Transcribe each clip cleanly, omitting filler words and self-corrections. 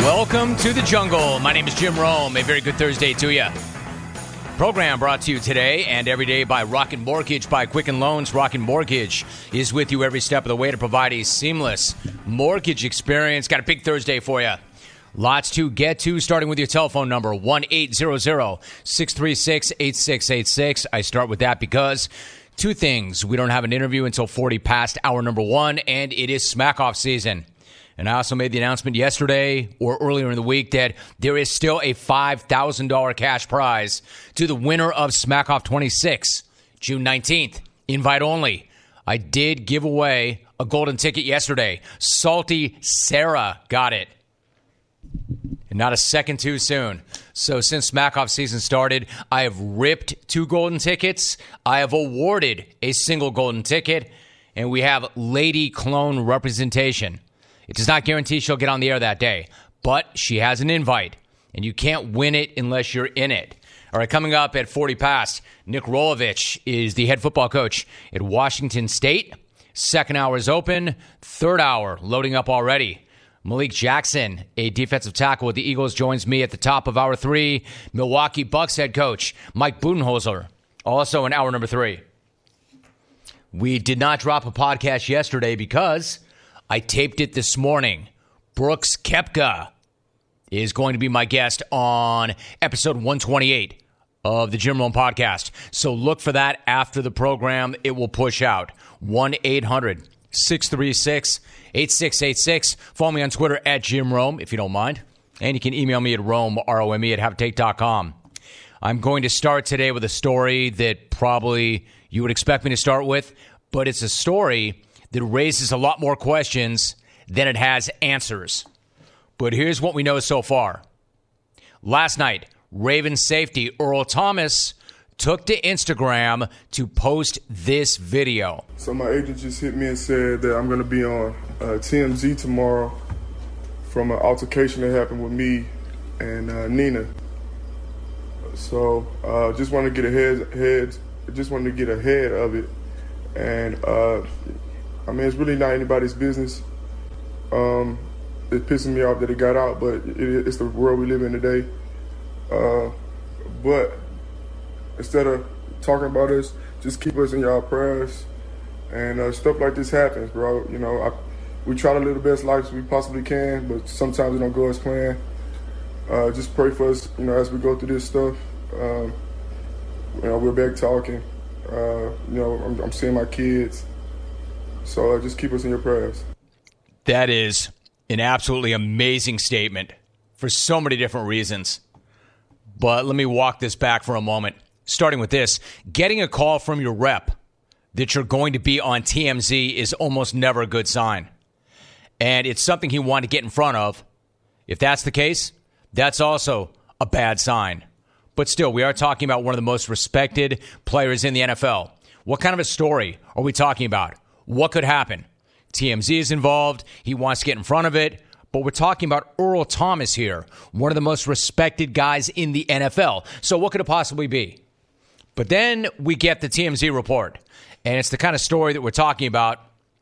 Welcome to the jungle. My name is Jim Rome. A very good Thursday to you. Program brought to you today and every day by Rocket Mortgage by Quicken Loans. Rocket Mortgage is with you every step of the way to provide a seamless mortgage experience. Got a big Thursday for you. Lots to get to, starting with your telephone number, 1-800-636-8686. I start with that because two things. We don't have an interview until 40 past hour number one, and it is smack-off season. And I also made the announcement yesterday or earlier in the week that there is still a $5,000 cash prize to the winner of Smack Off 26, June 19th. Invite only. I did give away a golden ticket yesterday. Salty Sarah got it. And not a second too soon. So since Smack Off season started, I have ripped 2 golden tickets. I have awarded a single golden ticket. And we have lady clone representation. It does not guarantee she'll get on the air that day, but she has an invite, and you can't win it unless you're in it. All right, coming up at 40 past, Nick Rolovich is the head football coach at Washington State. Second hour is open. Third hour loading up already. Malik Jackson, a defensive tackle with the Eagles, joins me at the top of hour 3. Milwaukee Bucks head coach Mike Budenholzer, also in hour number 3. We did not drop a podcast yesterday because I taped it this morning. Brooks Koepka is going to be my guest on episode 128 of the Jim Rome podcast. So look for that after the program. It will push out. 1-800-636-8686. Follow me on Twitter at Jim Rome, if you don't mind. And you can email me at Rome, R-O-M-E, at havetake.com. I'm going to start today with a story that probably you would expect me to start with, but it's a story that raises a lot more questions than it has answers. But here's what we know so far. Last night, Ravens safety Earl Thomas took to Instagram to post this video. So my agent just hit me and said that I'm going to be on TMZ tomorrow from an altercation that happened with me and Nina. So just wanted to get ahead of it. And I mean, it's really not anybody's business. It's pissing me off that it got out, but it's the world we live in today. But instead of talking about us, just keep us in y'all prayers. And stuff like this happens, bro. You know, we try to live the best lives we possibly can, but sometimes it don't go as planned. Just pray for us, you know, as we go through this stuff. You know, we're back talking. You know, I'm seeing my kids. So just keep us in your prayers. That is an absolutely amazing statement for so many different reasons. But let me walk this back for a moment. Starting with this, getting a call from your rep that you're going to be on TMZ is almost never a good sign. And it's something he wanted to get in front of. If that's the case, that's also a bad sign. But still, we are talking about one of the most respected players in the NFL. What kind of a story are we talking about? What could happen? TMZ is involved. He wants to get in front of it. But we're talking about Earl Thomas here, one of the most respected guys in the NFL. So what could it possibly be? But then we get the TMZ report. And it's the kind of story that we're talking about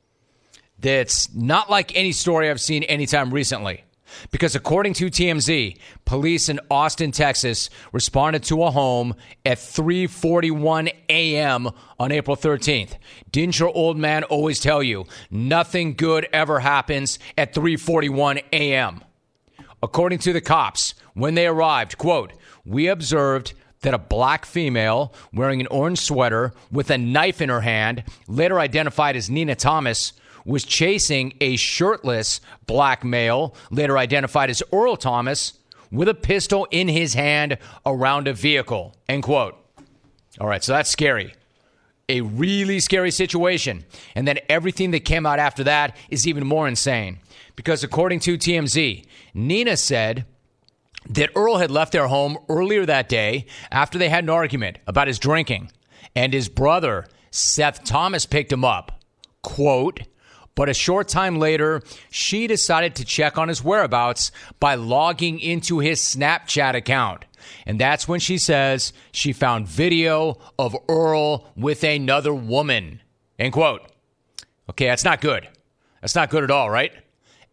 that's not like any story I've seen anytime recently. Because according to TMZ, police in Austin, Texas, responded to a home at 3:41 a.m. on April 13th. Didn't your old man always tell you nothing good ever happens at 3:41 a.m.? According to the cops, when they arrived, quote, "We observed that a black female wearing an orange sweater with a knife in her hand, later identified as Nina Thomas, was chasing a shirtless black male, later identified as Earl Thomas, with a pistol in his hand around a vehicle," end quote. All right, so that's scary. A really scary situation. And then everything that came out after that is even more insane. Because according to TMZ, Nina said that Earl had left their home earlier that day after they had an argument about his drinking. And his brother, Seth Thomas, picked him up. Quote, "But a short time later, she decided to check on his whereabouts by logging into his Snapchat account. And that's when she says she found video of Earl with another woman." End quote. Okay, that's not good. That's not good at all, right?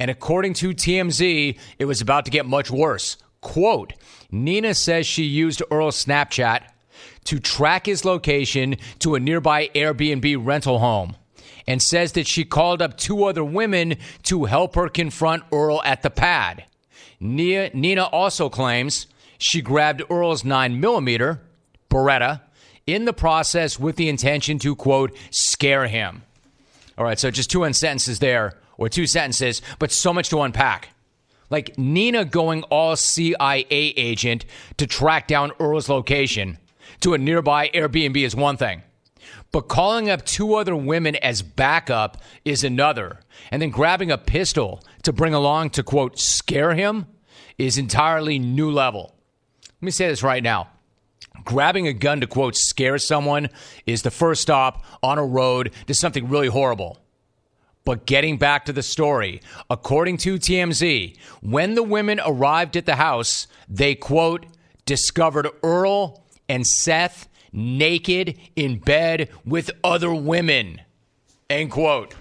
And according to TMZ, it was about to get much worse. Quote, Nina says she used Earl's Snapchat to track his location to a nearby Airbnb rental home, and says that she called up 2 other women to help her confront Earl at the pad. Nina also claims she grabbed Earl's 9mm Beretta in the process with the intention to, quote, scare him. All right, so just 2 sentences there, or 2 sentences, but so much to unpack. Like Nina going all CIA agent to track down Earl's location to a nearby Airbnb is one thing. But calling up 2 other women as backup is another. And then grabbing a pistol to bring along to, quote, scare him is entirely new level. Let me say this right now. Grabbing a gun to, quote, scare someone is the first stop on a road to something really horrible. But getting back to the story, according to TMZ, when the women arrived at the house, they, quote, discovered Earl and Seth naked in bed with other women, end quote.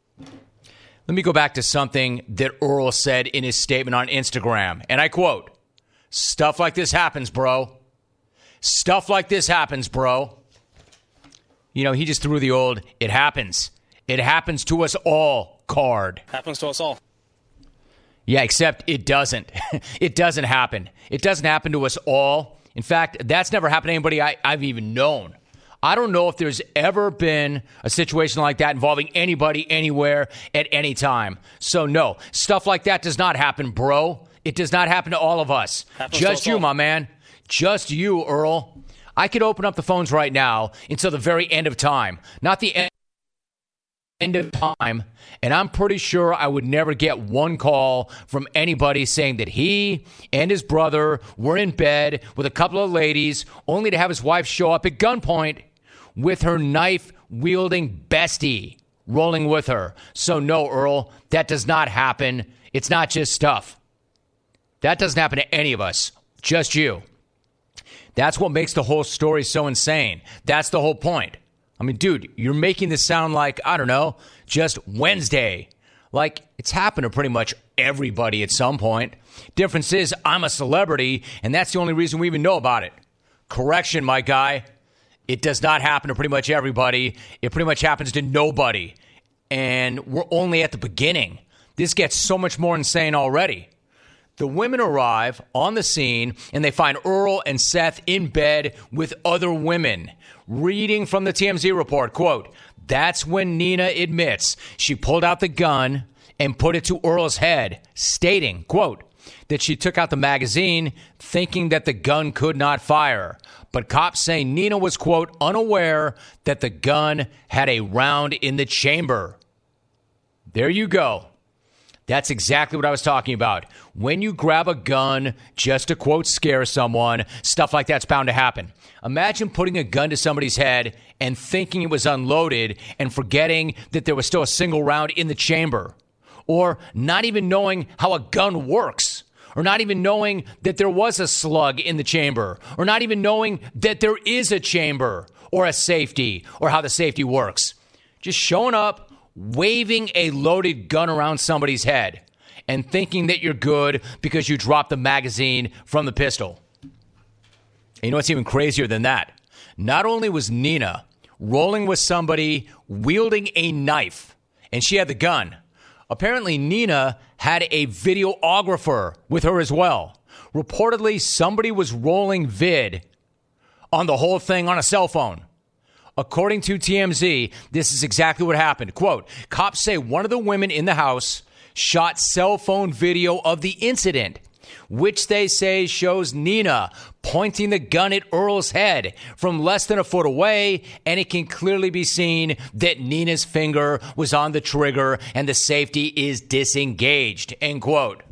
Let me go back to something that Earl said in his statement on Instagram, and I quote, stuff like this happens, bro. Stuff like this happens, bro. You know, he just threw the old, it happens. It happens to us all card. Happens to us all. Yeah, except it doesn't. It doesn't happen. It doesn't happen to us all. In fact, that's never happened to anybody I've even known. I don't know if there's ever been a situation like that involving anybody, anywhere, at any time. So no, stuff like that does not happen, bro. It does not happen to all of us. Just you, my man. Just you, Earl. I could open up the phones right now until the very end of time. Not the end of time, and I'm pretty sure I would never get one call from anybody saying that he and his brother were in bed with a couple of ladies only to have his wife show up at gunpoint with her knife-wielding bestie rolling with her. So no, Earl, that does not happen. It's not just stuff. That doesn't happen to any of us, just you. That's what makes the whole story so insane. That's the whole point. I mean, dude, you're making this sound like, I don't know, just Wednesday. Like, it's happened to pretty much everybody at some point. Difference is, I'm a celebrity, and that's the only reason we even know about it. Correction, my guy. It does not happen to pretty much everybody. It pretty much happens to nobody. And we're only at the beginning. This gets so much more insane already. The women arrive on the scene, and they find Earl and Seth in bed with other women. Reading from the TMZ report, quote, that's when Nina admits she pulled out the gun and put it to Earl's head, stating, quote, that she took out the magazine thinking that the gun could not fire. But cops say Nina was, quote, unaware that the gun had a round in the chamber. There you go. That's exactly what I was talking about. When you grab a gun just to, quote, scare someone, stuff like that's bound to happen. Imagine putting a gun to somebody's head and thinking it was unloaded and forgetting that there was still a single round in the chamber. Or not even knowing how a gun works. Or not even knowing that there was a slug in the chamber. Or not even knowing that there is a chamber or a safety or how the safety works. Just showing up, waving a loaded gun around somebody's head and thinking that you're good because you dropped the magazine from the pistol. And you know what's even crazier than that? Not only was Nina rolling with somebody wielding a knife, and she had the gun, apparently Nina had a videographer with her as well. Reportedly, somebody was rolling vid on the whole thing on a cell phone. According to TMZ, this is exactly what happened. Quote, cops say one of the women in the house shot cell phone video of the incident, which they say shows Nina pointing the gun at Earl's head from less than a foot away, and it can clearly be seen that Nina's finger was on the trigger and the safety is disengaged, end quote.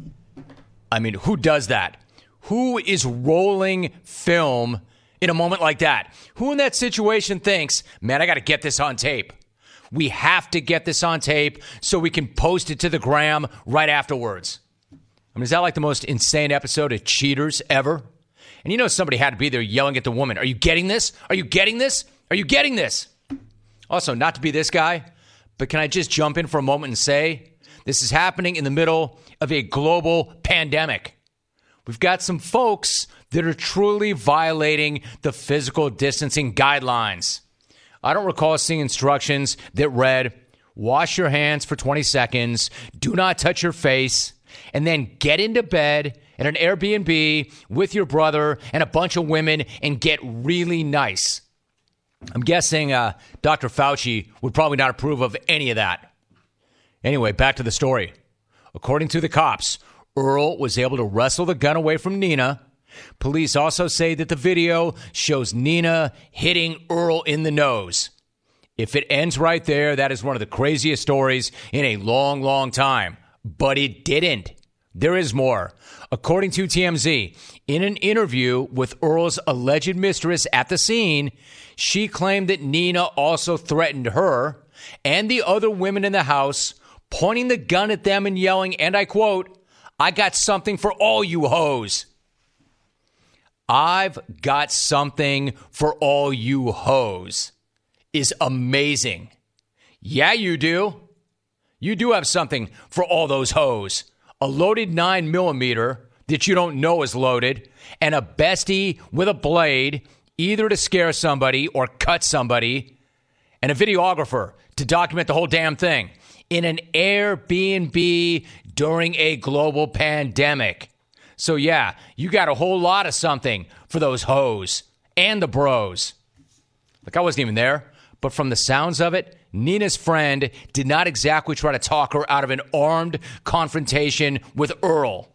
I mean, who does that? Who is rolling film in a moment like that? Who in that situation thinks, man, I got to get this on tape? We have to get this on tape so we can post it to the gram right afterwards. I mean, is that like the most insane episode of Cheaters ever? And you know somebody had to be there yelling at the woman, are you getting this? Are you getting this? Are you getting this? Also, not to be this guy, but can I just jump in for a moment and say This is happening in the middle of a global pandemic. We've got some folks that are truly violating the physical distancing guidelines. I don't recall seeing instructions that read, wash your hands for 20 seconds, do not touch your face, and then get into bed at an Airbnb with your brother and a bunch of women and get really nice. I'm guessing Dr. Fauci would probably not approve of any of that. Anyway, back to the story. According to the cops, Earl was able to wrestle the gun away from Nina. Police also say that the video shows Nina hitting Earl in the nose. If it ends right there, that is one of the craziest stories in a long, long time. But it didn't. There is more. According to TMZ, in an interview with Earl's alleged mistress at the scene, she claimed that Nina also threatened her and the other women in the house, pointing the gun at them and yelling, and I quote, "I got something for all you hoes." I've got something for all you hoes is amazing. Yeah, you do. You do have something for all those hoes. A loaded 9mm that you don't know is loaded, and a bestie with a blade, either to scare somebody or cut somebody, and a videographer to document the whole damn thing in an Airbnb during a global pandemic. So yeah, you got a whole lot of something for those hoes and the bros. Like, I wasn't even there, but from the sounds of it, Nina's friend did not exactly try to talk her out of an armed confrontation with Earl.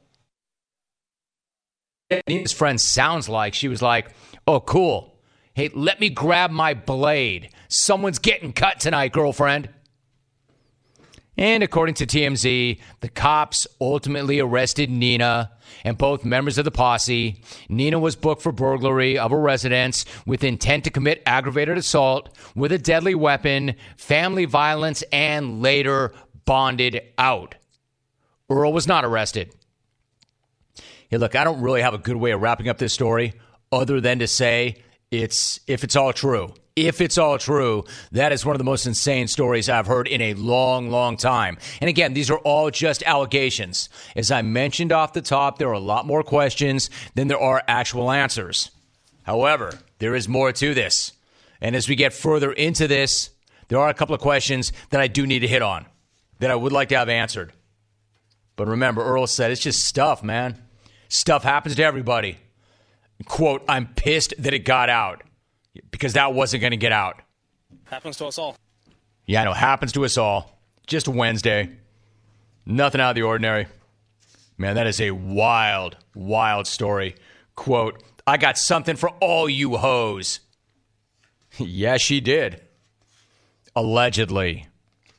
Nina's friend sounds like she was like, "Oh, cool. Hey, let me grab my blade. Someone's getting cut tonight, girlfriend." And according to TMZ, the cops ultimately arrested Nina and both members of the posse. Nina was booked for burglary of a residence with intent to commit aggravated assault with a deadly weapon, family violence, and later bonded out. Earl was not arrested. Hey, look, I don't really have a good way of wrapping up this story other than to say if it's all true. If it's all true, that is one of the most insane stories I've heard in a long, long time. And again, these are all just allegations. As I mentioned off the top, there are a lot more questions than there are actual answers. However, there is more to this. And as we get further into this, there are a couple of questions that I do need to hit on that I would like to have answered. But remember, Earl said it's just stuff, man. Stuff happens to everybody. Quote, "I'm pissed that it got out." Because that wasn't going to get out. Happens to us all. Yeah, I know. Happens to us all. Just a Wednesday. Nothing out of the ordinary. Man, that is a wild, wild story. Quote, "I got something for all you hoes." Yeah, she did. Allegedly.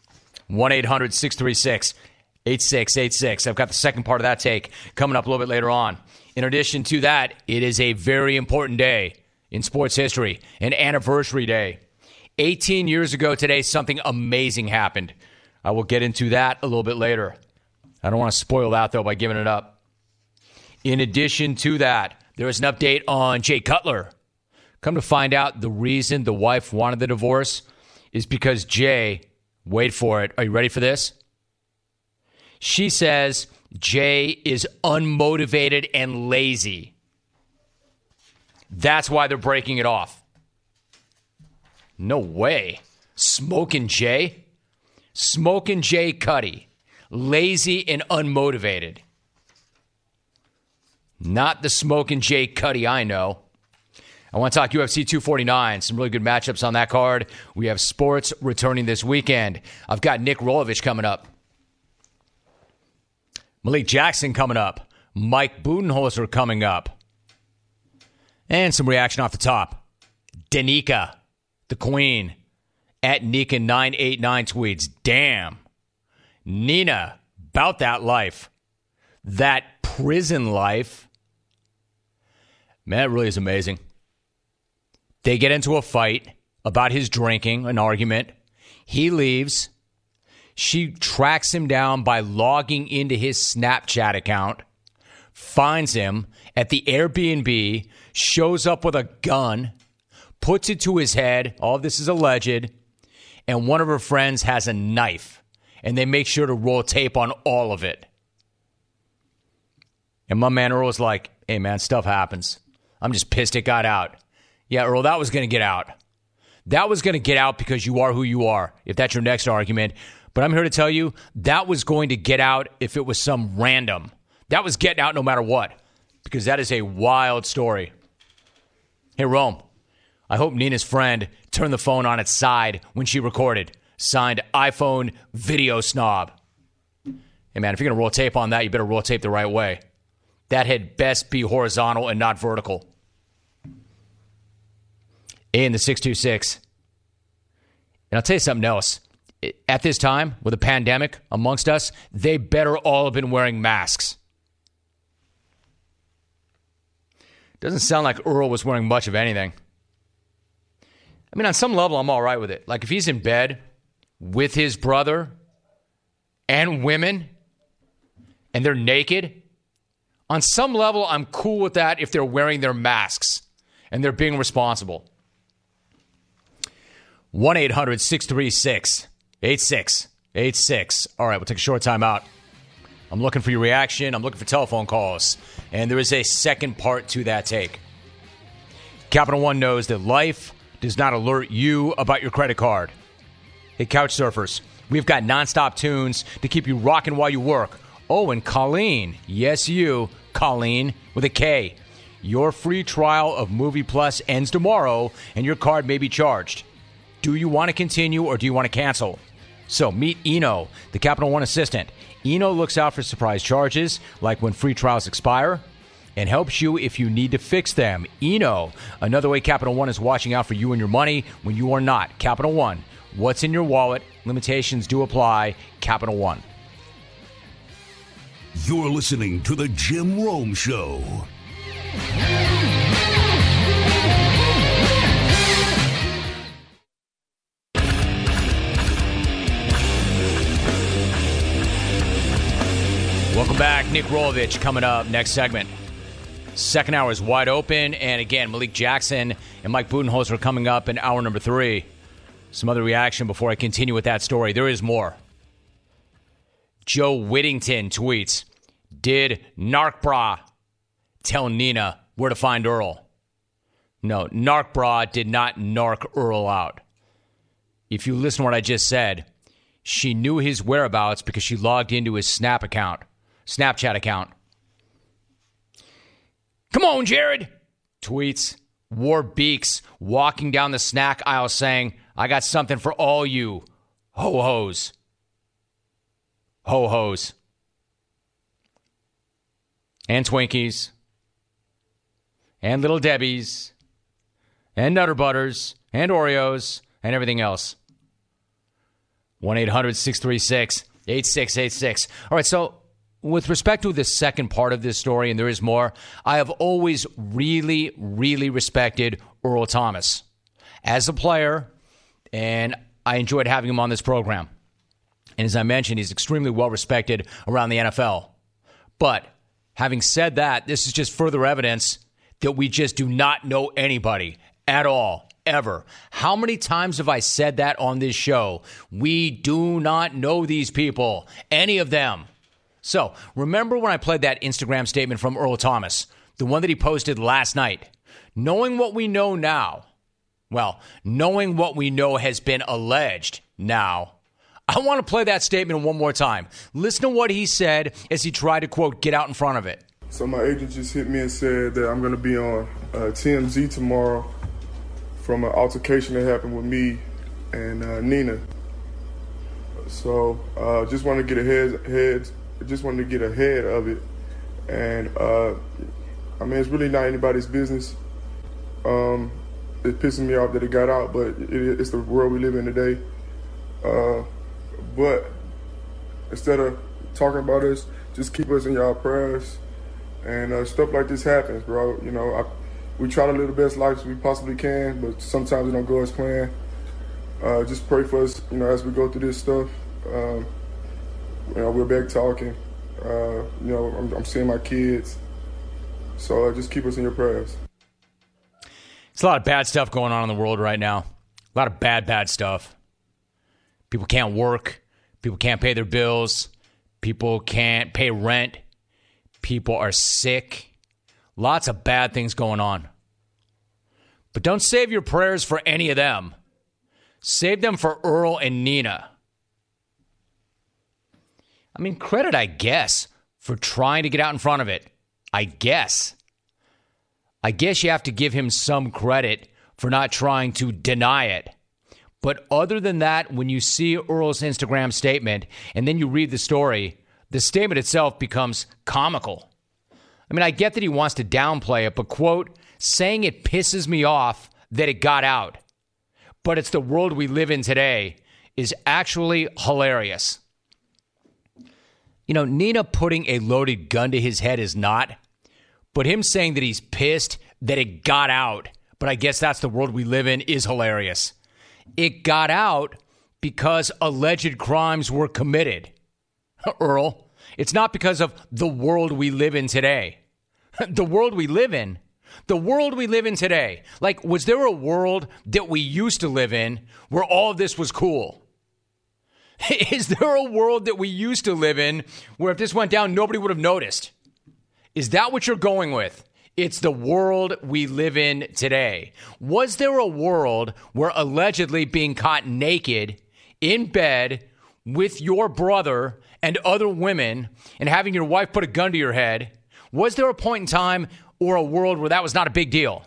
1-800-636-8686. I've got the second part of that take coming up a little bit later on. In addition to that, it is a very important day in sports history, an anniversary day. 18 years ago today, something amazing happened. I will get into that a little bit later. I don't want to spoil that, though, by giving it up. In addition to that, there is an update on Jay Cutler. Come to find out, the reason the wife wanted the divorce is because Jay, wait for it, are you ready for this? She says Jay is unmotivated and lazy. That's why they're breaking it off. No way. Smoking Jay? Smoking Jay Cuddy. Lazy and unmotivated. Not the Smoking Jay Cuddy I know. I want to talk UFC 249. Some really good matchups on that card. We have sports returning this weekend. I've got Nick Rolovich coming up. Malik Jackson coming up. Mike Budenholzer coming up. And some reaction off the top. Danica, the queen, at Nika989 tweets. Damn. Nina, about that life. That prison life. Man, that really is amazing. They get into a fight about his drinking, an argument. He leaves. She tracks him down by logging into his Snapchat account, finds him at the Airbnb, shows up with a gun, puts it to his head. All of this is alleged. And one of her friends has a knife. and they make sure to roll tape on all of it. And my man Earl was like, hey, man, stuff happens. I'm just pissed it got out. Yeah, Earl, that was going to get out. That was going to get out because you are who you are, if that's your next argument. But I'm here to tell you, that was going to get out if it was some random. That was getting out no matter what, because that is a wild story. Hey, Rome, I hope Nina's friend turned the phone on its side when she recorded. Signed, iPhone Video Snob. Hey, man, if you're going to roll tape on that, you better roll tape the right way. That had best be horizontal and not vertical. A in the 626. And I'll tell you something else. At this time, with a pandemic amongst us, they better all have been wearing masks. Doesn't sound like Earl was wearing much of anything. I mean, on some level, I'm all right with it. Like, if he's in bed with his brother and women, and they're naked, on some level, I'm cool with that if they're wearing their masks and they're being responsible. 1-800-636-8686. All right, we'll take a short time out. I'm looking for your reaction. I'm looking for telephone calls. And there is a second part to that take. Capital One knows that life does not alert you about your credit card. Hey, couch surfers, we've got nonstop tunes to keep you rocking while you work. Oh, and Colleen, yes you, Colleen, with a K. Your free trial of Movie Plus ends tomorrow, and your card may be charged. Do you want to continue or do you want to cancel? So meet Eno, the Capital One assistant. Eno looks out for surprise charges, like when free trials expire, and helps you if you need to fix them. Eno, another way Capital One is watching out for you and your money when you are not. Capital One, what's in your wallet? Limitations do apply. Capital One. You're listening to The Jim Rome Show. Welcome back. Nick Rolovich coming up next segment. Second hour is wide open. And again, Malik Jackson and Mike Budenholzer are coming up in hour number 3. Some other reaction before I continue with that story. There is more. Joe Whittington tweets, did Narc tell Nina where to find Earl? No, Narc did not narc Earl out. If you listen to what I just said, she knew his whereabouts because she logged into his Snapchat account. Come on, Jared, tweets. Wore Beaks walking down the snack aisle saying, I got something for all you ho-hos. Ho-hos. And Twinkies. And Little Debbies. And Nutter Butters. And Oreos. And everything else. 1-800-636-8686. All right, so with respect to the second part of this story, and there is more, I have always really, really respected Earl Thomas as a player, and I enjoyed having him on this program. And as I mentioned, he's extremely well respected around the NFL. But having said that, this is just further evidence that we just do not know anybody at all, ever. How many times have I said that on this show? We do not know these people, any of them. So remember when I played that Instagram statement from Earl Thomas, the one that he posted last night? Knowing what we know now, well, knowing what we know has been alleged now, I want to play that statement one more time. Listen to what he said as he tried to, quote, get out in front of it. So my agent just hit me and said that I'm going to be on TMZ tomorrow from an altercation that happened with me and Nina. So just wanted to get ahead of it. And I mean, it's really not anybody's business. It's pissing me off that it got out, but it's the world we live in today. But instead of talking about us, just keep us in y'all prayers. And stuff like this happens, bro. You know, we try to live the best lives we possibly can, but sometimes it don't go as planned. Just pray for us, you know, as we go through this stuff. You know, we're back talking. You know, I'm seeing my kids. So just keep us in your prayers. It's a lot of bad stuff going on in the world right now. A lot of bad stuff. People can't work. People can't pay their bills. People can't pay rent. People are sick. Lots of bad things going on. But don't save your prayers for any of them. Save them for Earl and Nina. I mean, credit, I guess, for trying to get out in front of it. I guess you have to give him some credit for not trying to deny it. But other than that, when you see Earl's Instagram statement and then you read the story, the statement itself becomes comical. I mean, I get that he wants to downplay it, but, quote, saying it pisses me off that it got out, but it's the world we live in today, is actually hilarious. You know, Nina putting a loaded gun to his head is not, but him saying that he's pissed that it got out, but I guess that's the world we live in, is hilarious. It got out because alleged crimes were committed. Earl, it's not because of the world we live in today. The world we live in? The world we live in today. Like, was there a world that we used to live in where all of this was cool? Is there a world that we used to live in where if this went down, nobody would have noticed? Is that what you're going with? It's the world we live in today. Was there a world where allegedly being caught naked in bed with your brother and other women and having your wife put a gun to your head, was there a point in time or a world where that was not a big deal?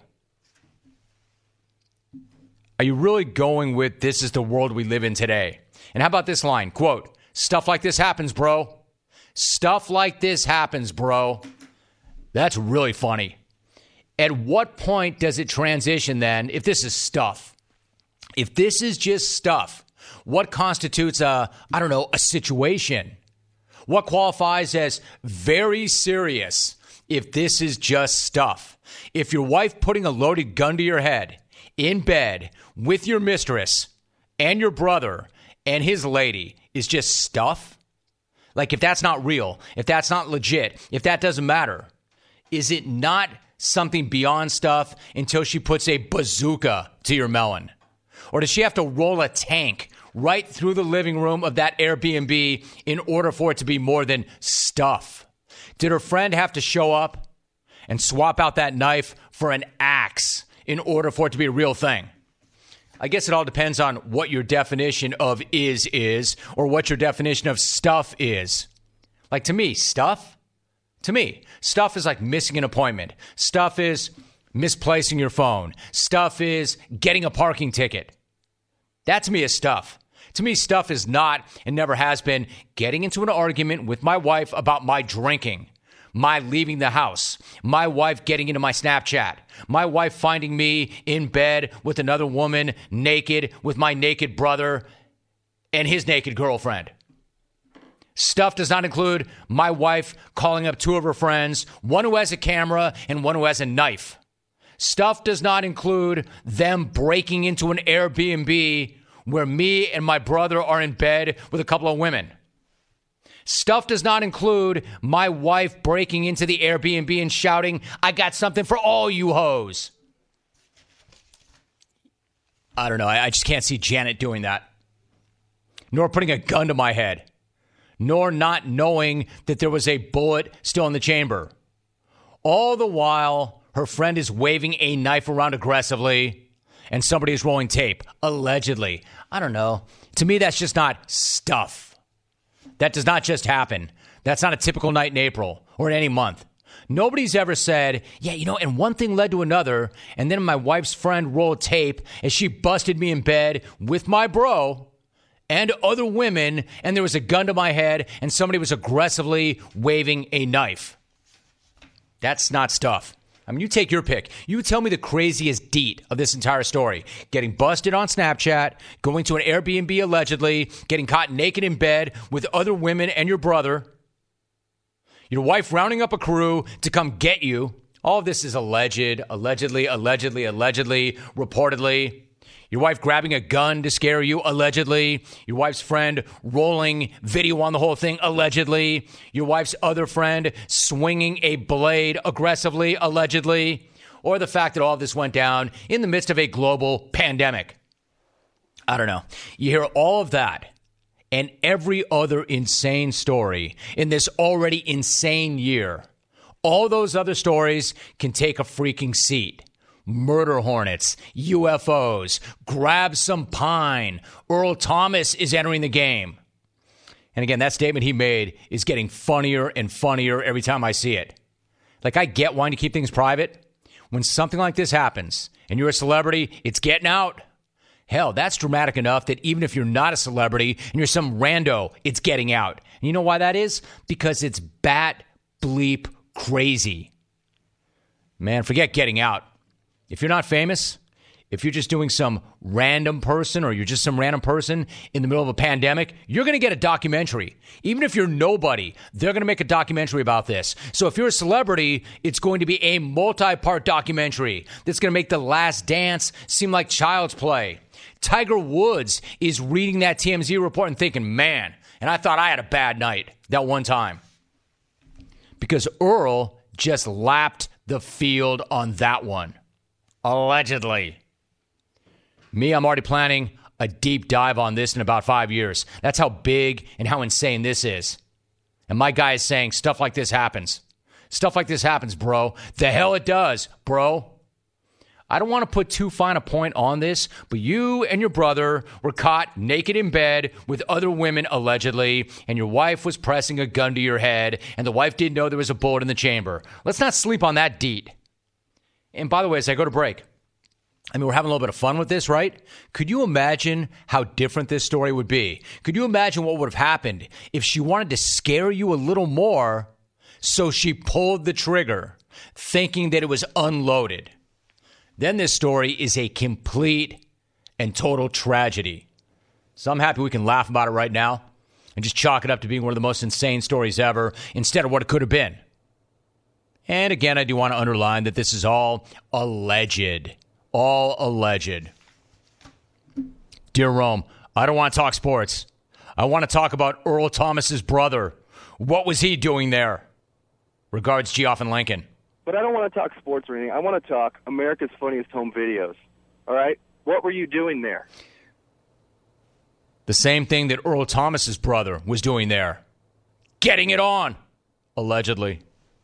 Are you really going with this is the world we live in today? And how about this line? Quote, stuff like this happens, bro. Stuff like this happens, bro. That's really funny. At what point does it transition then, if this is stuff? If this is just stuff, what constitutes a situation? What qualifies as very serious if this is just stuff? If your wife putting a loaded gun to your head in bed with your mistress and your brother and his lady is just stuff? Like, if that's not real, if that's not legit, if that doesn't matter, is it not something beyond stuff until she puts a bazooka to your melon? Or does she have to roll a tank right through the living room of that Airbnb in order for it to be more than stuff? Did her friend have to show up and swap out that knife for an axe in order for it to be a real thing? I guess it all depends on what your definition of is, or what your definition of stuff is. Like, to me, stuff is like missing an appointment. Stuff is misplacing your phone. Stuff is getting a parking ticket. That to me is stuff. To me, stuff is not and never has been getting into an argument with my wife about my drinking, my leaving the house, my wife getting into my Snapchat, my wife finding me in bed with another woman naked with my naked brother and his naked girlfriend. Stuff does not include my wife calling up two of her friends, one who has a camera and one who has a knife. Stuff does not include them breaking into an Airbnb where me and my brother are in bed with a couple of women. Stuff does not include my wife breaking into the Airbnb and shouting, "I got something for all you hoes." I don't know. I just can't see Janet doing that. Nor putting a gun to my head. Nor not knowing that there was a bullet still in the chamber. All the while, her friend is waving a knife around aggressively, and somebody is rolling tape, allegedly. I don't know. To me, that's just not stuff. That does not just happen. That's not a typical night in April or in any month. Nobody's ever said, yeah, and one thing led to another, and then my wife's friend rolled tape as she busted me in bed with my bro and other women, and there was a gun to my head, and somebody was aggressively waving a knife. That's not stuff. I mean, you take your pick. You tell me the craziest deed of this entire story. Getting busted on Snapchat, going to an Airbnb allegedly, getting caught naked in bed with other women and your brother, your wife rounding up a crew to come get you. All of this is allegedly, reportedly. Your wife grabbing a gun to scare you, allegedly. Your wife's friend rolling video on the whole thing, allegedly. Your wife's other friend swinging a blade aggressively, allegedly. Or the fact that all of this went down in the midst of a global pandemic. I don't know. You hear all of that, and every other insane story in this already insane year, all those other stories can take a freaking seat. Murder hornets, UFOs, grab some pine, Earl Thomas is entering the game. And again, that statement he made is getting funnier and funnier every time I see it. Like, I get wanting to keep things private. When something like this happens and you're a celebrity, it's getting out. Hell, that's dramatic enough that even if you're not a celebrity and you're some rando, it's getting out. And you know why that is? Because it's bat bleep crazy. Man, forget getting out. If you're not famous, if you're just doing some random person or you're just some random person in the middle of a pandemic, you're going to get a documentary. Even if you're nobody, they're going to make a documentary about this. So if you're a celebrity, it's going to be a multi-part documentary that's going to make The Last Dance seem like child's play. Tiger Woods is reading that TMZ report and thinking, man, and I thought I had a bad night that one time. Because Earl just lapped the field on that one. Allegedly. Me, I'm already planning a deep dive on this in about 5 years. That's how big and how insane this is. And my guy is saying stuff like this happens. Stuff like this happens, bro. The hell it does, bro. I don't want to put too fine a point on this, but you and your brother were caught naked in bed with other women, allegedly, and your wife was pressing a gun to your head, and the wife didn't know there was a bullet in the chamber. Let's not sleep on that deed. And by the way, as I go to break, I mean, we're having a little bit of fun with this, right? Could you imagine how different this story would be? Could you imagine what would have happened if she wanted to scare you a little more, so she pulled the trigger, thinking that it was unloaded? Then this story is a complete and total tragedy. So I'm happy we can laugh about it right now and just chalk it up to being one of the most insane stories ever instead of what it could have been. And again, I do want to underline that this is all alleged. All alleged. Dear Rome, I don't want to talk sports. I want to talk about Earl Thomas's brother. What was he doing there? Regards, Geoff and Lincoln. But I don't want to talk sports or anything. I want to talk America's Funniest Home Videos. All right? What were you doing there? The same thing that Earl Thomas's brother was doing there. Getting it on. Allegedly.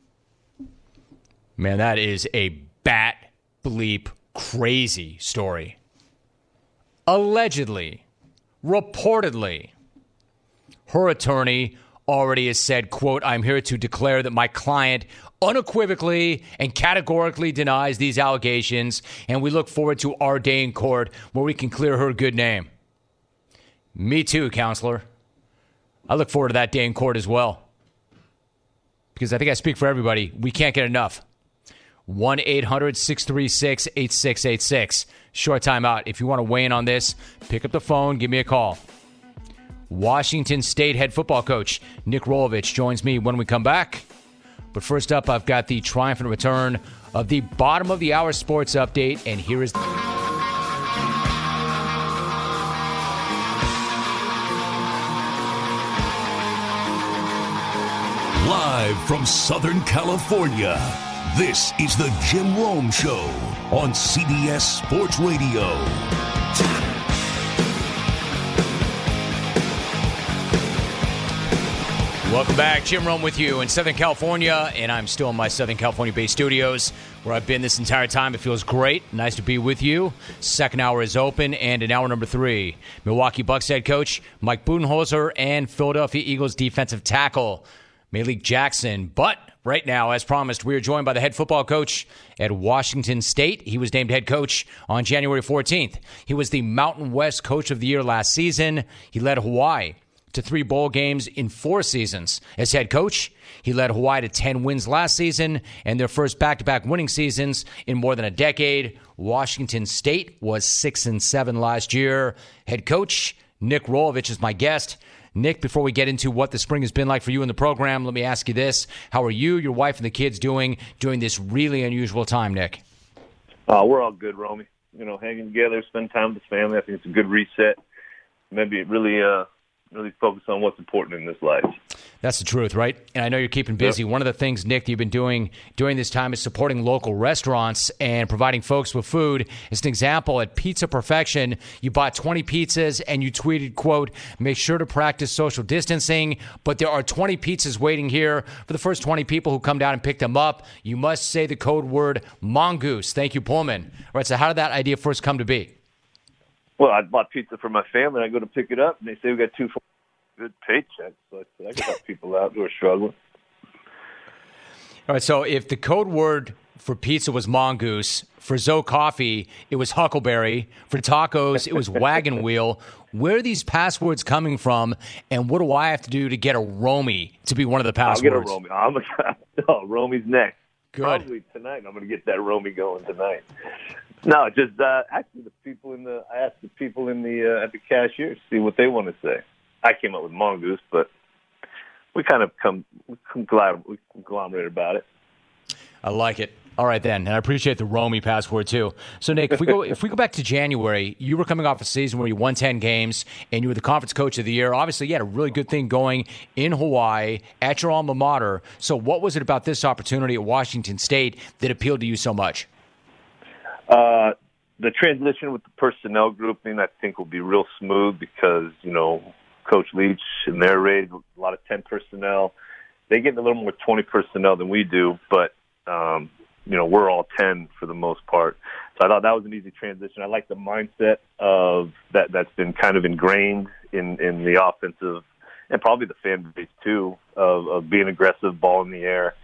Man, that is a bat bleep crazy story. Allegedly. Reportedly. Her attorney already has said, quote, I'm here to declare that my client unequivocally and categorically denies these allegations, and we look forward to our day in court where we can clear her good name. Me too, counselor. I look forward to that day in court as well. Because I think I speak for everybody. We can't get enough. 1-800-636-8686. Short time out. If you want to weigh in on this, pick up the phone, give me a call. Washington State head football coach Nick Rolovich joins me when we come back. But first up, I've got the triumphant return of the bottom of the hour sports update, and here is Live from Southern California, this is the Jim Rome Show on CBS Sports Radio. Welcome back. Jim Rome with you in Southern California, and I'm still in my Southern California-based studios where I've been this entire time. It feels great. Nice to be with you. Second hour is open, and in hour number 3, Milwaukee Bucks head coach Mike Budenholzer and Philadelphia Eagles defensive tackle Malik Jackson. But right now, as promised, we are joined by the head football coach at Washington State. He was named head coach on January 14th. He was the Mountain West Coach of the Year last season. He led Hawaii to 3 bowl games in 4 seasons. As head coach, he led Hawaii to 10 wins last season and their first back-to-back winning seasons in more than a decade. Washington State was 6-7 last year. Head coach Nick Rolovich is my guest. Nick, before we get into what the spring has been like for you in the program, let me ask you this. How are you, your wife, and the kids doing during this really unusual time, Nick? We're all good, Romy. You know, hanging together, spend time with the family. I think it's a good reset. Maybe really focus on what's important in this life. That's the truth, right? And I know you're keeping busy. Yep. One of the things, Nick, that you've been doing during this time is supporting local restaurants and providing folks with food. As an example, at Pizza Perfection, you bought 20 pizzas and you tweeted, quote, make sure to practice social distancing, but there are 20 pizzas waiting here for the first 20 people who come down and pick them up. You must say the code word mongoose. Thank you, Pullman. All right, so how did that idea first come to be? Well, I bought pizza for my family. I go to pick it up, and they say we got 2 good paychecks. So I said, I can help people out who are struggling. All right, so if the code word for pizza was mongoose, for Zoe Coffee, it was huckleberry, for tacos, it was wagon wheel, where are these passwords coming from, and what do I have to do to get a Romy to be one of the passwords? I'll get a Romy. Romy's next. Good. Probably tonight. I'm going to get that Romy going tonight. No, just actually I asked the people in the at the cashier to see what they want to say. I came up with mongoose, but we kind of conglomerate about it. I like it. All right, then, and I appreciate the Romy password too. So, Nick, if we go back to January, you were coming off a season where you won 10 games and you were the conference coach of the year. Obviously, you had a really good thing going in Hawaii at your alma mater. So, what was it about this opportunity at Washington State that appealed to you so much? The transition with the personnel grouping, I think, will be real smooth because, Coach Leach and their raid, a lot of 10 personnel. They get a little more 20 personnel than we do, but, we're all 10 for the most part. So I thought that was an easy transition. I like the mindset of that's been kind of ingrained in the offensive and probably the fan base too of being aggressive, ball in the air,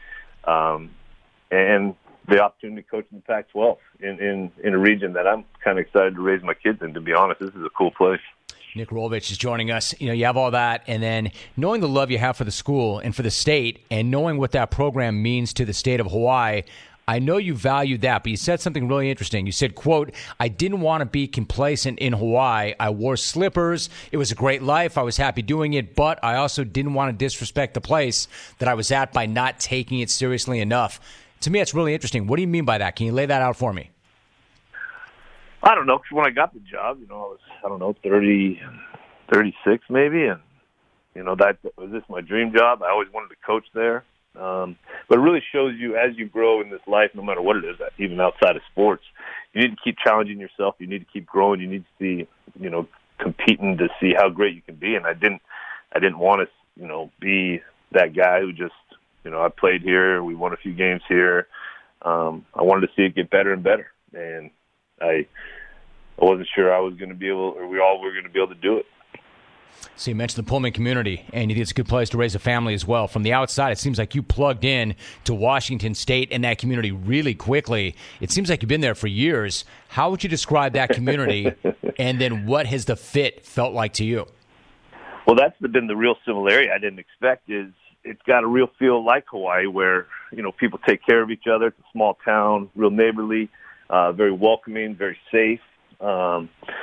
and the opportunity to coach in the Pac-12 in a region that I'm kind of excited to raise my kids in, to be honest. This is a cool place. Nick Rolovich is joining us. You have all that, and then knowing the love you have for the school and for the state and knowing what that program means to the state of Hawaii, I know you valued that, but you said something really interesting. You said, quote, I didn't want to be complacent in Hawaii. I wore slippers. It was a great life. I was happy doing it, but I also didn't want to disrespect the place that I was at by not taking it seriously enough. To me, that's really interesting. What do you mean by that? Can you lay that out for me? I don't know. 'Cause when I got the job, I was, 30, 36 maybe. And, that was this my dream job. I always wanted to coach there. But it really shows you as you grow in this life, no matter what it is, even outside of sports, you need to keep challenging yourself. You need to keep growing. You need to see, competing to see how great you can be. And I didn't want to, be that guy who just, I played here. We won a few games here. I wanted to see it get better and better. And I wasn't sure I was going to be able, or we all were going to be able to do it. So you mentioned the Pullman community, and you think it's a good place to raise a family as well. From the outside, it seems like you plugged in to Washington State and that community really quickly. It seems like you've been there for years. How would you describe that community, and then what has the fit felt like to you? Well, that's been the real similarity I didn't expect is it's got a real feel like Hawaii where, people take care of each other. It's a small town, real neighborly, very welcoming, very safe. A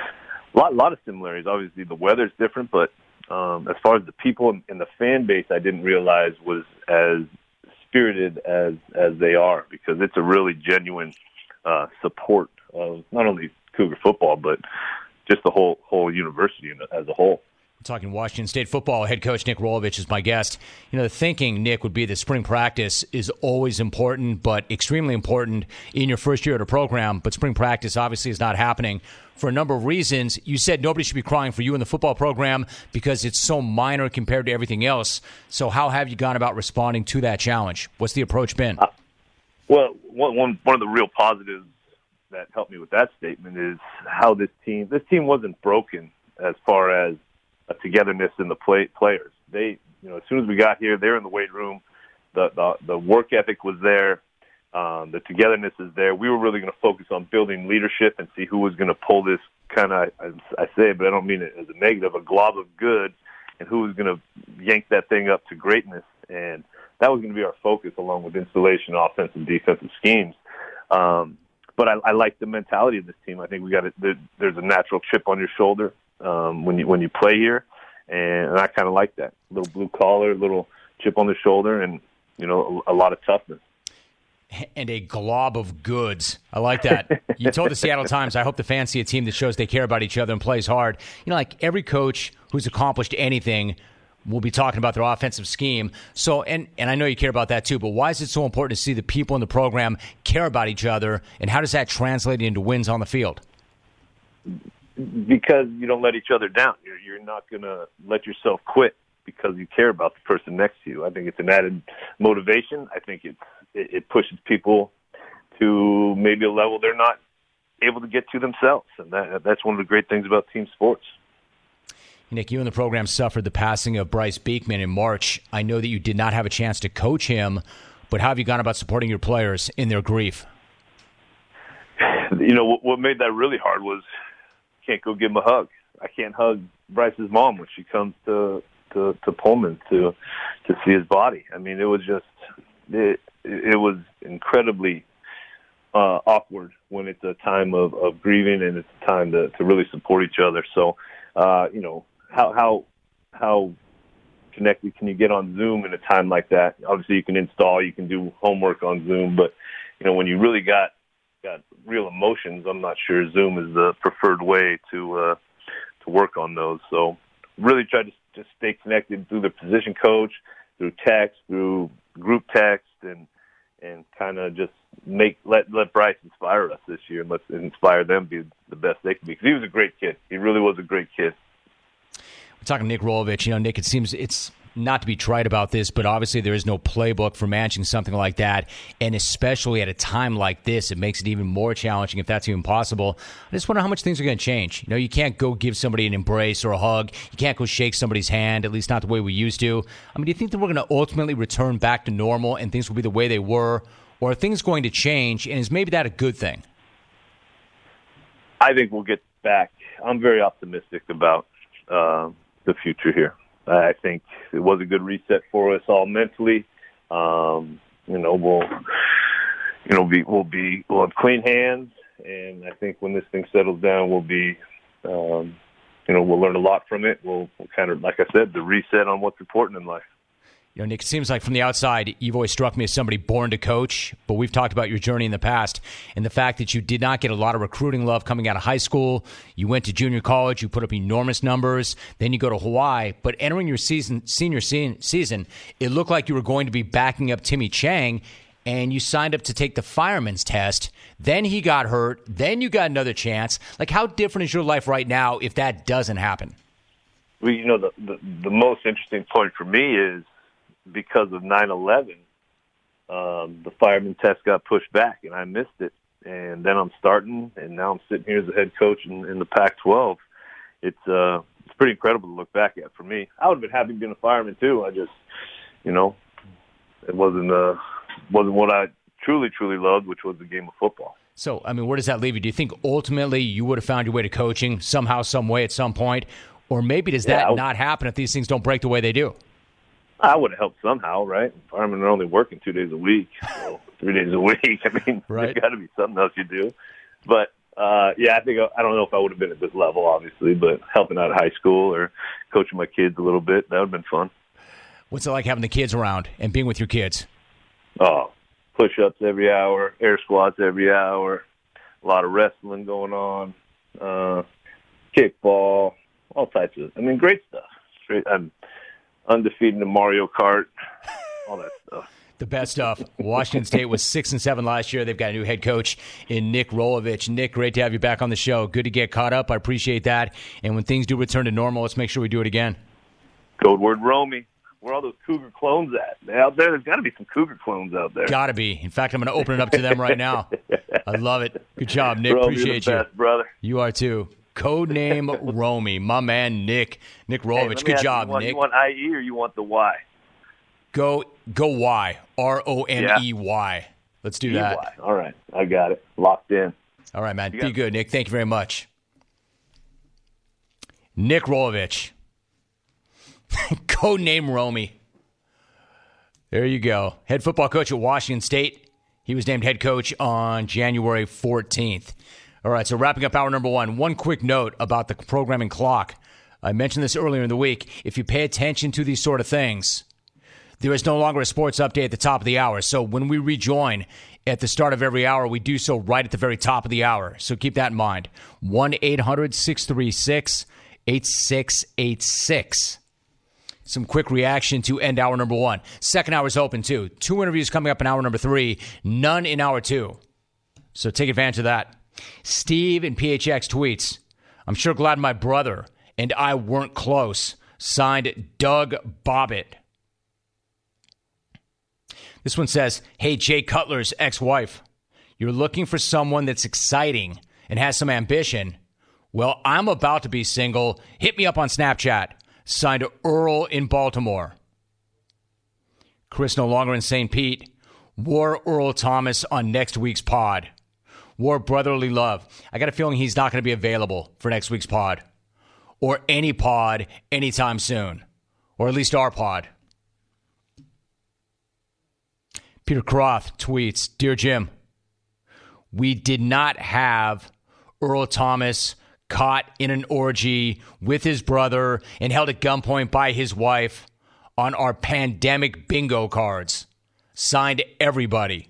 lot of similarities. Obviously, the weather's different, but as far as the people and the fan base, I didn't realize was as spirited as they are because it's a really genuine support of not only Cougar football, but just the whole university as a whole. We're talking Washington State football. Head coach Nick Rolovich is my guest. The thinking, Nick, would be that spring practice is always important, but extremely important in your first year at a program. But spring practice obviously is not happening for a number of reasons. You said nobody should be crying for you in the football program because it's so minor compared to everything else. So how have you gone about responding to that challenge? What's the approach been? Well, one of the real positives that helped me with that statement is how this team wasn't broken as far as a togetherness in the players. They, as soon as we got here, they're in the weight room. The work ethic was there. The togetherness is there. We were really going to focus on building leadership and see who was going to pull this kind of, I say it, but I don't mean it as a negative, a glob of good, and who was going to yank that thing up to greatness. And that was going to be our focus along with installation, offensive and defensive schemes. But I like the mentality of this team. I think there's a natural chip on your shoulder when you play here, and I kind of like that. A little blue collar, little chip on the shoulder, and a lot of toughness. And a glob of goods. I like that. You told the Seattle Times, I hope the fans see a team that shows they care about each other and plays hard. Like every coach who's accomplished anything we'll be talking about their offensive scheme. So, and I know you care about that too, but why is it so important to see the people in the program care about each other, and how does that translate into wins on the field? Because you don't let each other down. You're not going to let yourself quit because you care about the person next to you. I think it's an added motivation. I think it pushes people to maybe a level they're not able to get to themselves, and that's one of the great things about team sports. Nick, you and the program suffered the passing of Bryce Beekman in March. I know that you did not have a chance to coach him, but how have you gone about supporting your players in their grief? You know, what made that really hard was I can't go give him a hug. I can't hug Bryce's mom when she comes to Pullman to see his body. I mean, it was just it was incredibly awkward when it's a time of grieving and it's a time to really support each other. So, you know, how connected can you get on Zoom in a time like that? Obviously, you can do homework on Zoom, but you know, when you really got real emotions, I'm not sure Zoom is the preferred way to work on those. So, really try to just stay connected through the position coach, through text, through group text, and kind of just let Bryce inspire us this year, and let's inspire them be the best they can be. Because he was a great kid. He really was a great kid. We're talking Nick Rolovich. You know, Nick, it seems it's not to be trite about this, but obviously there is no playbook for managing something like that, and especially at a time like this, it makes it even more challenging if that's even possible. I just wonder how much things are going to change. You know, you can't go give somebody an embrace or a hug. You can't go shake somebody's hand, at least not the way we used to. I mean, do you think that we're going to ultimately return back to normal and things will be the way they were, or are things going to change, and is maybe that a good thing? I think we'll get back. I'm very optimistic about the future here. I think it was a good reset for us all mentally. You know, we'll have clean hands, and I think when this thing settles down, we'll be, you know, we'll learn a lot from it. We'll kind of, like I said, the reset on what's important in life. You know, Nick, it seems like from the outside, you've always struck me as somebody born to coach, but we've talked about your journey in the past and the fact that you did not get a lot of recruiting love coming out of high school. You went to junior college, you put up enormous numbers, then you go to Hawaii, but entering your senior season, it looked like you were going to be backing up Timmy Chang, and you signed up to take the fireman's test. Then he got hurt, then you got another chance. Like, how different is your life right now if that doesn't happen? Well, you know, the most interesting point for me is, because of 9/11, the fireman test got pushed back, and I missed it. And then I'm starting, and now I'm sitting here as the head coach in the Pac-12. It's pretty incredible to look back at for me. I would have been happy being a fireman too. I just, you know, it wasn't what I truly loved, which was the game of football. So, I mean, where does that leave you? Do you think ultimately you would have found your way to coaching somehow, some way, at some point, or maybe does that not happen if these things don't break the way they do? I would have helped somehow, right? Firemen are only working 2 days a week, so 3 days a week. I mean, right. There's got to be something else you do. But, yeah, I don't know if I would have been at this level, obviously, but helping out at high school or coaching my kids a little bit, that would have been fun. What's it like having the kids around and being with your kids? Oh, push-ups every hour, air squats every hour, a lot of wrestling going on, kickball, all types of, great stuff. I'm undefeated in Mario Kart, all that stuff. The best stuff. Washington State was 6-7 last year. They've got a new head coach in Nick Rolovich. Nick, great to have you back on the show. Good to get caught up. I appreciate that. And when things do return to normal, let's make sure we do it again. Code word Romy. Where are all those Cougar clones at? Out there, there's got to be some Cougar clones out there. Got to be. In fact, I'm going to open it up to them right now. I love it. Good job, Nick. Romy, appreciate you're the best, brother. You are too. Codename Romy. My man, Nick Rolovich. Good job, Nick. You want IE or you want the Y? Go Y. ROMEY. Let's do that. E-Y. All right. I got it. Locked in. All right, man. Be good, Nick. Thank you very much. Nick Rolovich. Codename Romy. There you go. Head football coach at Washington State. He was named head coach on January 14th. All right, so wrapping up hour number one. One quick note about the programming clock. I mentioned this earlier in the week. If you pay attention to these sort of things, there is no longer a sports update at the top of the hour. So when we rejoin at the start of every hour, we do so right at the very top of the hour. So keep that in mind. 1-800-636-8686. some quick reaction to end hour number 1. Second hour is open, too. 2 interviews coming up in hour number 3, none in hour 2. So take advantage of that. Steve in PHX tweets, I'm sure glad my brother and I weren't close. Signed, Doug Bobbitt. This one says, hey, Jay Cutler's ex-wife, you're looking for someone that's exciting and has some ambition. Well, I'm about to be single. Hit me up on Snapchat. Signed, Earl in Baltimore. Chris no longer in St. Pete. War Earl Thomas on next week's pod. War brotherly love. I got a feeling he's not going to be available for next week's pod. Or any pod anytime soon. Or at least our pod. Peter Croft tweets, Dear Jim, we did not have Earl Thomas caught in an orgy with his brother and held at gunpoint by his wife on our pandemic bingo cards. Signed, everybody.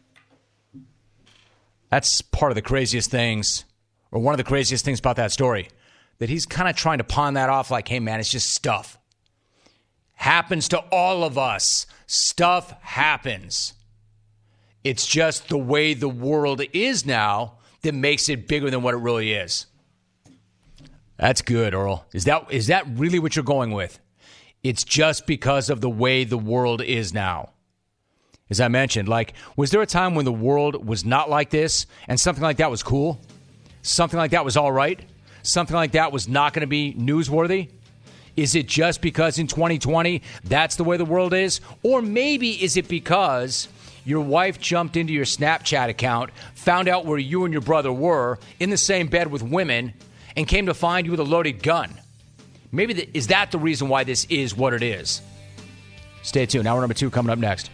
That's part of the craziest things, or one of the craziest things about that story, that he's kind of trying to pawn that off like, hey, man, it's just stuff. Happens to all of us. Stuff happens. It's just the way the world is now that makes it bigger than what it really is. That's good, Earl. Is that really what you're going with? It's just because of the way the world is now. As I mentioned, was there a time when the world was not like this and something like that was cool? Something like that was all right? Something like that was not going to be newsworthy? Is it just because in 2020 that's the way the world is? Or maybe is it because your wife jumped into your Snapchat account, found out where you and your brother were in the same bed with women, and came to find you with a loaded gun? Maybe is that the reason why this is what it is? Stay tuned. Hour number 2 coming up next.